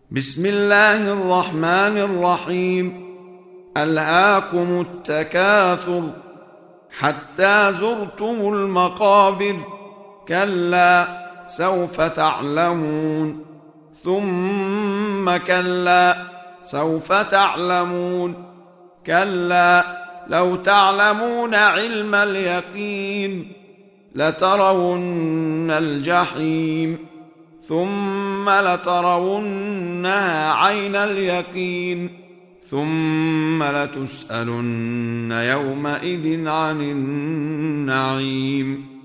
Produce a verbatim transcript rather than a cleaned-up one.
بسم الله الرحمن الرحيم. ألهاكم التكاثر حتى زرتم المقابر، كلا سوف تعلمون ثم كلا سوف تعلمون، كلا لو تعلمون علم اليقين لترون الجحيم ثم لترونها عين اليقين ثم لتسألن يومئذ عن النعيم.